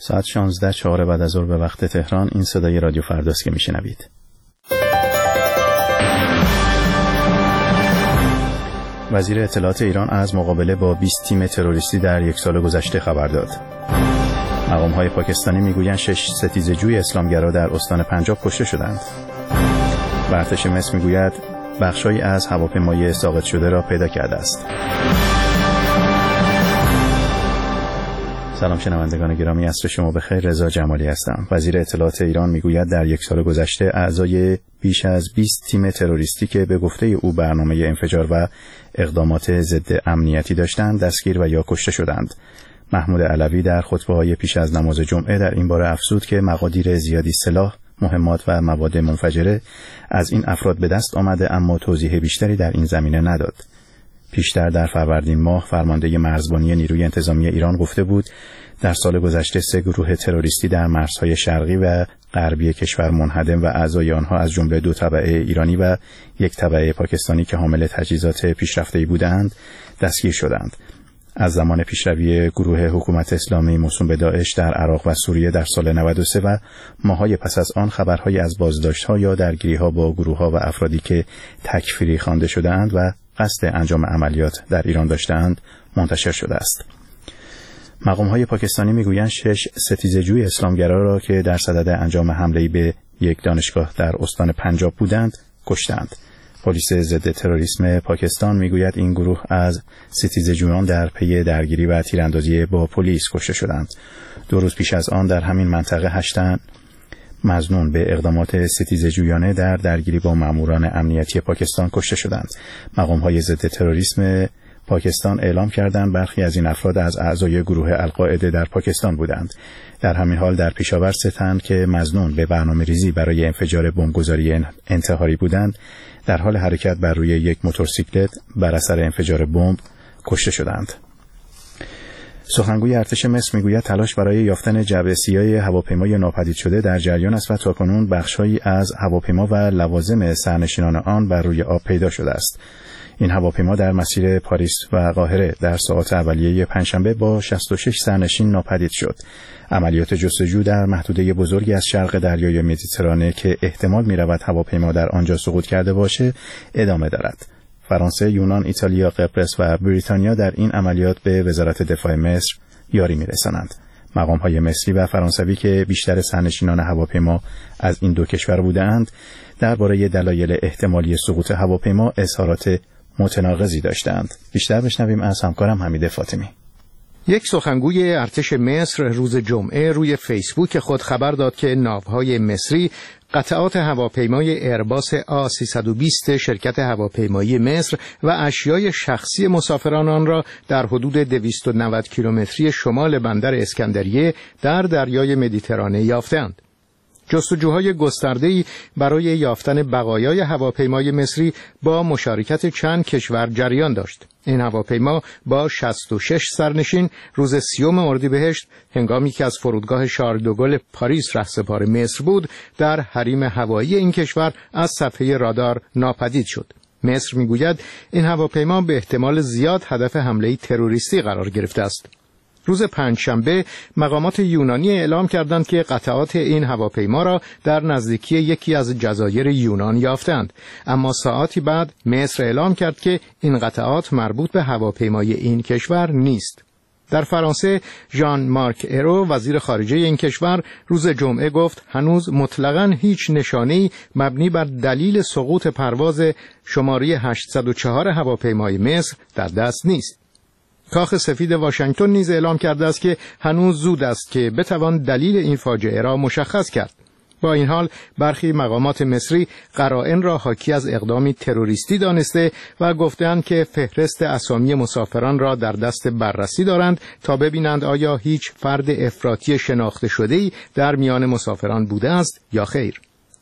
ساعت 16:04 بعد از ظهر به وقت تهران. این صدای رادیو فرداست که میشنوید. وزیر اطلاعات ایران از مقابله با 20 تیم تروریستی در یک سال گذشته خبر داد. مقام‌های پاکستانی میگویند 6 ستیزه‌جوی اسلامگرا در استان پنجاب کشته شدند. و ارتش مصر میگوید بخشی از هواپیمای ساقط شده را پیدا کرده است. سلام شنوندگان گرامی، عصر شما بخیر. رضا جمالی هستم. وزیر اطلاعات ایران میگوید در یک سال گذشته اعضای بیش از 20 تیم تروریستی که به گفته او برنامه انفجار و اقدامات ضد امنیتی داشتند دستگیر و یا کشته شدند. محمود علوی در خطبه‌های پیش از نماز جمعه در این باره افزود که مقادیر زیادی سلاح، مهمات و مواد منفجره از این افراد به دست آمده، اما توضیح بیشتری در این زمینه نداد. پیشتر در فروردین ماه فرمانده مرزبانی نیروی انتظامی ایران گفته بود در سال گذشته 3 گروه تروریستی در مرزهای شرقی و غربی کشور منهدم و اعضای آنها از جمله 2 تبعه ایرانی و 1 تبعه پاکستانی که حامل تجهیزات پیشرفته‌ای بودند دستگیر شدند. از زمان پیشروی گروه حکومت اسلامی موسوم به داعش در عراق و سوریه در سال 93 و ماه‌های پس از آن خبرهایی از بازداشت‌ها یا درگیری‌ها با گروه‌ها و افرادی که تکفیری خوانده شده‌اند و قصد انجام عملیات در ایران داشته‌اند منتشر شده است. مقام‌های پاکستانی می‌گویند 6 ستیزه‌جوی اسلامگرا را که در صدد انجام حمله‌ای به یک دانشگاه در استان پنجاب بودند کشتند. پلیس ضد تروریسم پاکستان میگوید این گروه از ستیزه‌جویان در پی درگیری و تیراندازی با پلیس کشته شدند. 2 روز پیش از آن در همین منطقه 8 تن مظنون به اقدامات ستیزه‌جویانه در درگیری با ماموران امنیتی پاکستان کشته شدند. مقام‌های ضد تروریسم پاکستان اعلام کردند برخی از این افراد از اعضای گروه القاعده در پاکستان بودند. در همین حال در پیشاور 3 تن که مظنون به برنامه‌ریزی برای انفجار بمبگذاری انتحاری بودند در حال حرکت بر روی یک موتورسیکلت بر اثر انفجار بمب کشته شدند. سخنگوی ارتش مصر میگوید تلاش برای یافتن جعبه سیاه هواپیمای ناپدید شده در جریان است و تاکنون بخش‌هایی از هواپیما و لوازم سرنشینان آن بر روی آب پیدا شده است. این هواپیما در مسیر پاریس و قاهره در ساعات اولیه پنجشنبه با 66 سرنشین ناپدید شد. عملیات جستجو در محدوده بزرگی از شرق دریای مدیترانه که احتمال می‌رود هواپیما در آنجا سقوط کرده باشه ادامه دارد. فرانسه، یونان، ایتالیا، قبرس و بریتانیا در این عملیات به وزارت دفاع مصر یاری می‌رسانند. مقام‌های مصری و فرانسوی که بیشتر سرنشینان هواپیما از این 2 کشور بودند درباره دلایل احتمالی سقوط هواپیما اظهارات متناقضی داشتند. بیشتر بشنویم از همکارم حمید فاطمی. یک سخنگوی ارتش مصر روز جمعه روی فیسبوک خود خبر داد که ناوهای مصری قطعات هواپیمای ایرباس A320 شرکت هواپیمایی مصر و اشیای شخصی مسافران آن را در حدود 290 کیلومتری شمال بندر اسکندریه در دریای مدیترانه یافتند. جستجوهای گسترده‌ای برای یافتن بقایای هواپیمای مصری با مشارکت چند کشور جریان داشت. این هواپیما با 66 سرنشین روز 30 اردیبهشت هنگامی که از فرودگاه شارل دوگل پاریس رهسپار مصر بود در حریم هوایی این کشور از صفحه رادار ناپدید شد. مصر میگوید این هواپیما به احتمال زیاد هدف حمله تروریستی قرار گرفته است. روز پنجشنبه مقامات یونانی اعلام کردند که قطعات این هواپیما را در نزدیکی یکی از جزایر یونان یافتند، اما ساعاتی بعد مصر اعلام کرد که این قطعات مربوط به هواپیمای این کشور نیست. در فرانسه ژان مارک ایرو وزیر خارجه این کشور روز جمعه گفت هنوز مطلقاً هیچ نشانه‌ای مبنی بر دلیل سقوط پرواز شماره 804 هواپیمای مصر در دست نیست. کاخ سفید واشنگتن نیز اعلام کرده است که هنوز زود است که بتوان دلیل این فاجعه را مشخص کرد. با این حال برخی مقامات مصری قرائن را حاکی از اقدامی تروریستی دانسته و گفتند که فهرست اسامی مسافران را در دست بررسی دارند تا ببینند آیا هیچ فرد افراطی شناخته شده‌ای در میان مسافران بوده است یا خیر.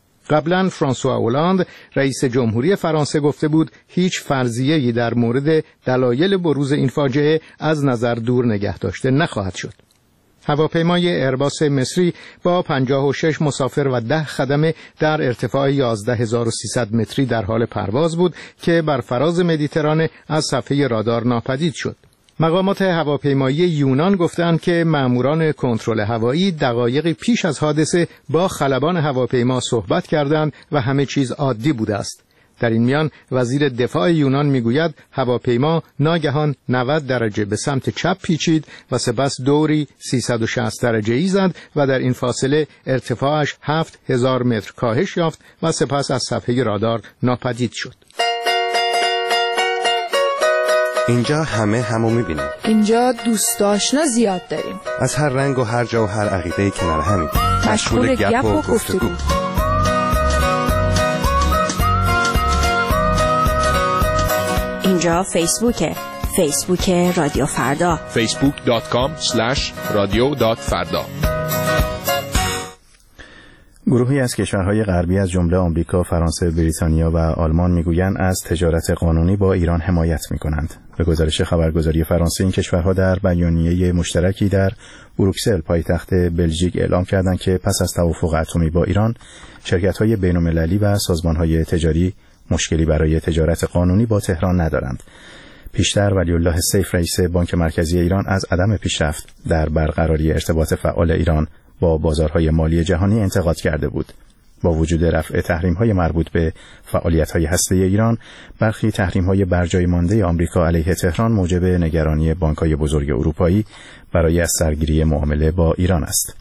قبلا فرانسوا اولاند رئیس جمهوری فرانسه گفته بود هیچ فرضیه‌ای در مورد دلایل بروز این فاجعه از نظر دور نگه داشته نخواهد شد. هواپیمای ایرباس مصری با 56 مسافر و 10 خدمه در ارتفاع 11300 متری در حال پرواز بود که بر فراز مدیترانه از صفحه رادار ناپدید شد. مقامات هواپیمایی یونان گفتند که ماموران کنترل هوایی دقایقی پیش از حادثه با خلبان هواپیما صحبت کردند و همه چیز عادی بوده است. در این میان وزیر دفاع یونان میگوید هواپیما ناگهان 90 درجه به سمت چپ پیچید و سپس دوری 360 درجه‌ای زد و در این فاصله ارتفاعش 7000 متر کاهش یافت و سپس از صفحه رادار ناپدید شد. اینجا همو میبینیم. اینجا دوست آشنا زیاد داریم. از هر رنگ و هر جا و هر عقیده کنار همیم. مشغول گپ و گفتگو. اینجا فیسبوک رادیو فردا. facebook.com/radio.farda. گروهی از کشورهای غربی از جمله آمریکا، فرانسه، بریتانیا و آلمان میگویند از تجارت قانونی با ایران حمایت میکنند. به گزارش خبرگزاری فرانسه این کشورها در بیانیه مشترکی در بروکسل پایتخت بلژیک اعلام کردند که پس از توافق اتمی با ایران، شرکت‌های بین‌المللی و سازمان‌های تجاری مشکلی برای تجارت قانونی با تهران ندارند. پیشتر ولی‌الله سیف رئیس بانک مرکزی ایران از عدم پیشرفت در برقراری ارتباط فعال ایران با بازارهای مالی جهانی انتقاد کرده بود. با وجود رفع تحریم‌های مربوط به فعالیت‌های هسته‌ای ایران، برخی تحریم‌های برجای مانده آمریکا علیه تهران موجب نگرانی بانک‌های بزرگ اروپایی برای از سرگیری معامله با ایران است.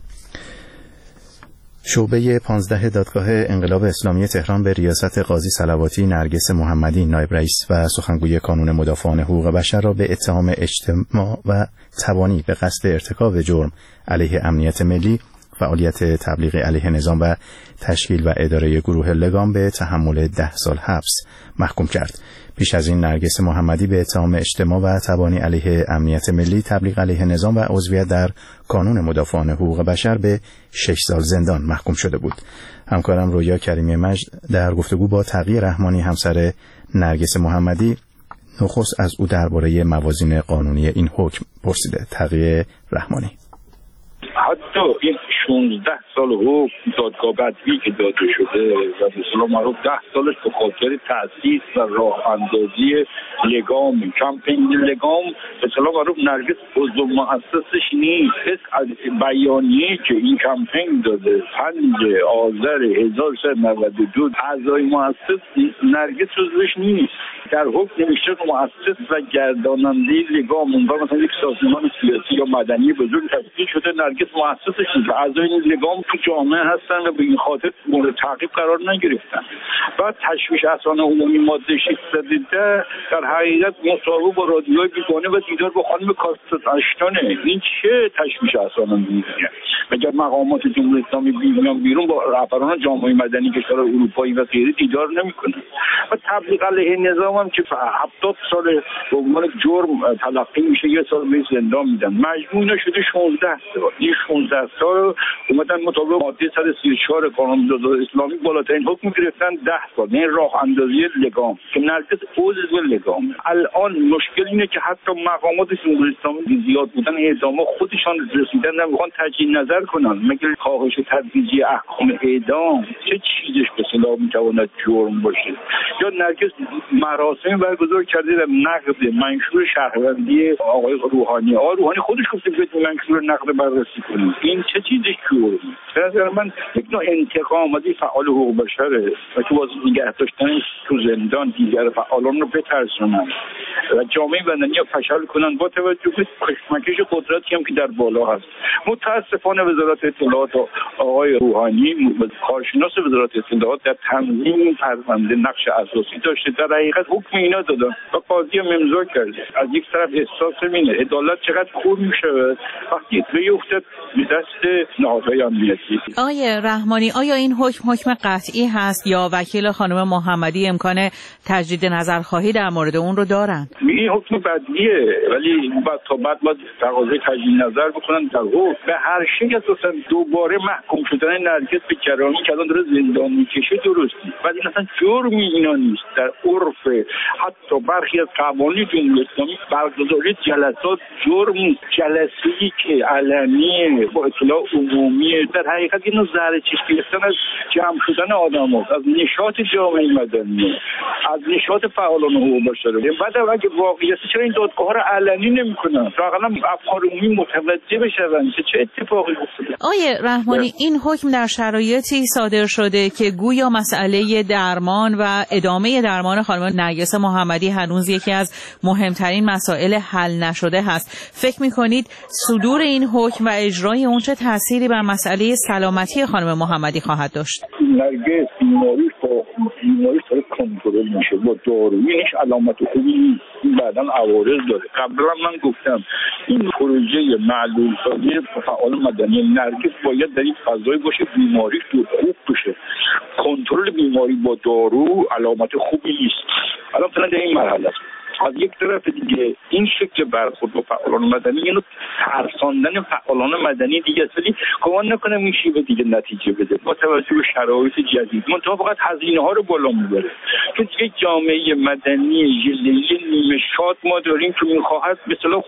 شعبه 15 دادگاه انقلاب اسلامی تهران به ریاست قاضی صلواتی نرگس محمدی نایب رئیس و سخنگوی کانون مدافعان حقوق بشر را به اتهام اجتماع و تبانی به قصد ارتکاب جرم علیه امنیت ملی، فعالیت تبلیغ علیه نظام و تشکیل و اداره گروه لگام به تحمل 10 سال حبس محکوم کرد. پیش از این نرگس محمدی به اتهام اجتماع و تبانی علیه امنیت ملی، تبلیغ علیه نظام و عضویت در کانون مدافعان حقوق بشر به 6 سال زندان محکوم شده بود. همکارم رویا کریمی مجد در گفتگو با تقی رحمانی همسر نرگس محمدی نخست از او درباره موازین قانونی این حکم پرسیده. تقی رحمانی: حتی این 16 سال حکم دادگاه بدوی که داده شده و به اصطلاح معروف 10 سالش به خاطر تأسیس و راه اندازی لگام، کمپین لگام، به اصطلاح معروف نرگس عضو مؤسسش نیست. از بیانیه که این کمپین داده 5 آذر 1392 اعضای مؤسس نرگس عضوش نیست. در حکم نوشته مؤسس و گرداننده لگام، اونجا مثلا یک سازمان سیاسی یا مدنی بزرگ تشکیل شده، نرگس مؤسسش نیست. اعضای این لگام تو جامعه هستن و به این خاطر مورد تعقیب قرار نگرفتن. بعد تشویش اسرار عمومی ماده 610 در حقیقت مصاحبه با رادیوهای بیگانه و دیدار با خانم کاستس اشتونه. این چه تشویش اسرار عمومی؟ مگر مقامات جمهوری اسلامی میان بیرون با رهبران جامعه مدنی کشور اروپایی و غیره دیدار نمیکنن؟ و تبلیغ علیه نظام هم که 70 سال به عنوان جرم تلقی میشه، 1 سال به زندان میدن. مجموع شده 16 سال. این 16 سال اومدن مطابق ماده 134 قانون اسلامی بالاترین حکم گرفتن 10 سال. این راه اندازی لگام که نرگس عضو لگام. الان مشکل اینه که حتی مقامات جمهوری اسلامی زیاد بودن اعدام خودشان رسیدن نمیخوان تجدید نظر کنن. مگر کاهش تدریجی احکام اعدام چه چیزش به اصطلاح میتواند جرم باشه؟ یا نرگس مراسم برگزار کرده در نقد منشور شهروندی آقای روحانی. آقای روحانی خودش گفته بیاید منشور نقد بررسی کنید. این چه چیزی جرم؟ به نظر من یک نوع انتقام از فعال حقوق بشره و که واسه نگه داشتن تو زندان دیگر فعالان رو بترسونن و جامعه مدنی رو فشل کنن با توجه به کشمکش قدرتی هم که در بالا هست. متاسفانه وزارت اطلاعات آقای روحانی، کارشناس وزارت اطلاعات، در تنظیم این پرونده نقش اساسی داشته. در حقیقت حکم اینا دادن و قاضی هم امضا کرده. از یک طرف احساس اینه عدالت چقدر خوب میشه وقتی بیفته به دست نهادهای امنیتی. آقای رحمانی، آیا این حکم قطعی هست یا وکیل خانم محمدی امکان تجدید نظرخواهی در مورد اون رو دارن؟ این حکم بدیه، ولی بعد باید تقاضای تجدید نظر بکنن در حکم. به هر شکل اساسا دوباره محکوم شدن نرگس به جرامی که الان داره زندان میکشه درست نیست. بعد این اصلا جرمی اینا نیست. در عرف حتی برخی از قوانین جمهوری اسلامی برگزاری جلسات جرم نیست. جلسه‌ای که علنی با اطلاع عمومی در حقیقت اینو ذره چشم گرفتن از جمع شدن آدم‌هاست، از نشاط جامعه مدنی، از نشاط فعالان حقوق بشر. بعد اگه واقعیت چرا این دادگاه‌ها رو علنی نمی‌کنن؟ واقعا افکار عمومی متوجه بشن که چه اتفاقی افتاده. آیه رحمانی، این حکم در شرایطی صادر شده که گویا مسئله درمان و ادامه درمان خانم نرگس محمدی هنوز یکی از مهمترین مسائل حل نشده هست. فکر می‌کنید صدور این حکم و اجرای اون چه تأثیری بر مسئله سلامتی خانم محمدی خواهد داشت؟ نرگس بیماریش داره کنترل میشه با دارویش، علامت خوبی نیست. بعداً عوارض داره. قبلا من گفتم این پروژه معلول سازی فعال مدنی نرگس باید در این فضای باشه بیماریش خوب بشه. کنترل بیماری با دارو علامت خوبی نیست. الان فعلا در این مرحله است. از یک طرف دیگه این شکل برخورد با فعالان مدنی اینو ترساندن فعالان مدنی دیگه است، ولی گمان نکنم این شیوه دیگه نتیجه بده با توجه به شرایط جدید. منتها فقط هزینه ها رو بالا میبره. چون یک جامعه مدنی ژله‌ای نیمه شاد ما داریم که میخواهد به اصطلاح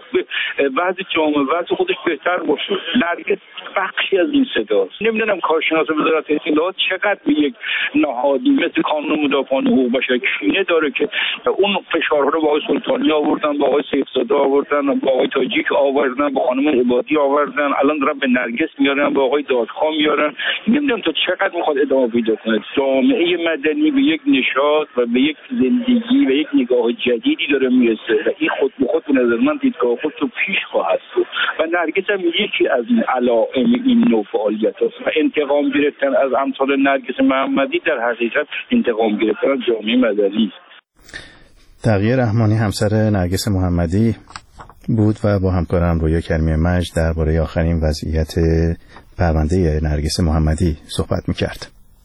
وضع جامعه وضع خودش بهتر باشه. نرگس بخشی از این صداست. نمیدونم کارشناس وزارت اطلاعات چقدر به یک نهادی مثل کانون مدافعان حقوق بشر کینه داره که اون فشارها رو با سلطانی آوردن، با آقای سیفزاده آوردن، با آقای تاجیک آوردن، با خانم عبادی آوردن، الان دارن به نرگس میارن، با آقای دادخواه میارن. نمیدونم تا چقدر میخواد ادامه پیدا کنه. جامعه مدنی به یک نشاط و به یک زندگی و یک نگاه جدیدی داره میرسه و این خود به خود به نظر من دیدگاه خود رو پیش خواهد بود و نرگس هم یکی از این علائم این نوع فعالیت هست و انتقام گرفتن از امثال نرگس محمدی در حقیقت انتقام گرفتن از جامعه مدنی است. تقیه رحمانی همسر نرگس محمدی بود و با همکارم رویا کریمی مجد درباره آخرین وضعیت پرونده نرگس محمدی صحبت می‌کرد.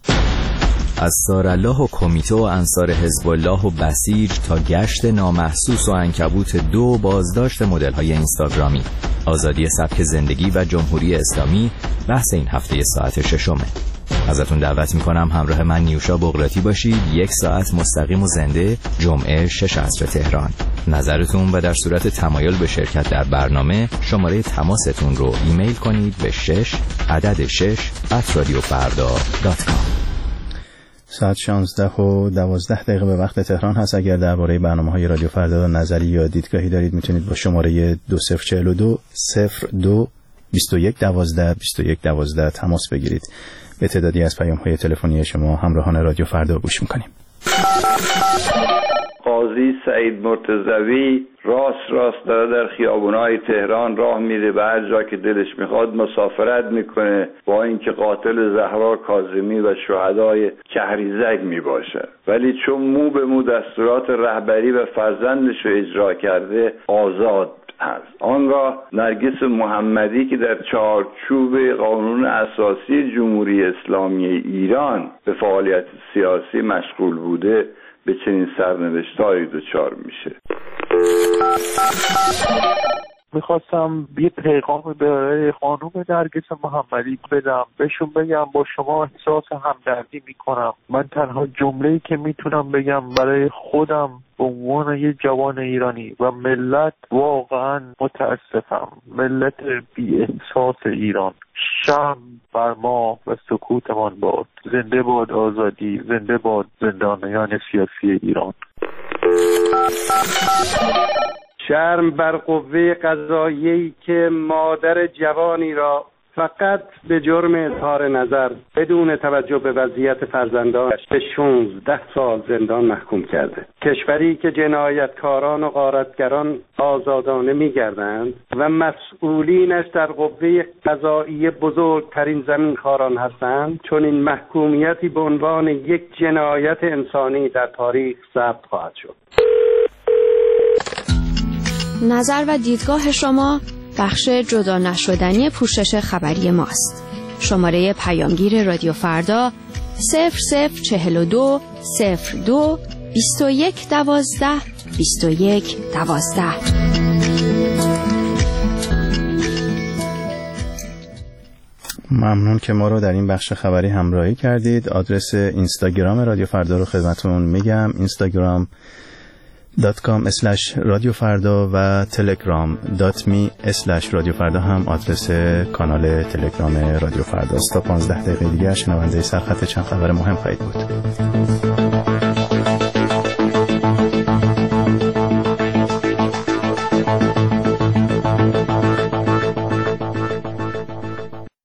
از سارالله و کمیته و انصار حزب الله و بسیج تا گشت نامحسوس و عنکبوت 2 بازداشت مدل‌های اینستاگرامی، آزادی سبک زندگی و جمهوری اسلامی بحث این هفته ساعت 6. ازتون دعوت میکنم همراه من نیوشا بغراتی باشید. 1 ساعت مستقیم و زنده جمعه 6 عصر تهران. نظرتون و در صورت تمایل به شرکت در برنامه شماره تماستون رو ایمیل کنید به 6@radiofarda.com. ساعت 16:12 به وقت تهران هست. اگر درباره برنامه‌های رادیو فردا نظری یا دیدگاهی دارید میتونید با شماره 2042 02 21 12 21 12 تماس بگیرید. به تعدادی از پیام‌های تلفنی شما همراهان رادیو فردا گوش می‌کنیم. قاضی سعید مرتضوی راست داره در خیابونای تهران راه میره به هر جا که دلش میخواد مسافرت میکنه، با اینکه قاتل زهرا کاظمی و شهدای کهریزک میباشه، ولی چون مو به مو دستورات رهبری و فرزندش رو اجرا کرده آزاد هست. آنگاه نرگس محمدی که در چارچوب قانون اساسی جمهوری اسلامی ایران به فعالیت سیاسی مشغول بوده به چنین سرنوشت‌هایی دچار میشه. میخواستم یه پیغام به خانم نرگس محمدی بدم، بهشون بگم با شما احساس همدردی میکنم. من تنها جمله‌ای که میتونم بگم برای خودم به عنوان یه جوان ایرانی و ملت، واقعا متاسفم. ملت بی احساس ایران، شرم بر ما و سکوتمان باد. زنده باد آزادی، زنده باد زندانیان سیاسی ایران. شرم بر قوه قضاییه‌ای که مادر جوانی را فقط به جرم اظهار نظر بدون توجه به وضعیت فرزندانش به 16 سال زندان محکوم کرده. کشوری که جنایتکاران و غارتگران آزادانه می‌گردند و مسئولینش در قوه قضاییه بزرگترین زمینخواران هستند، چون این محکومیتی به عنوان یک جنایت انسانی در تاریخ ثبت خواهد شد. نظر و دیدگاه شما بخش جدا نشدنی پوشش خبری ماست. شماره پیامگیر رادیو فردا 0042 02 21 12 21 12. ممنون که ما رو در این بخش خبری همراهی کردید. آدرس اینستاگرام رادیو فردا رو خدمتون میگم، instagram.com/رادیوفردا و telegram.me/رادیوفردا هم آدرس کانال تلگرام رادیو فردا است. تا 15 دقیقه دیگه شنونده سرخط چند خبر مهم خواهید بود.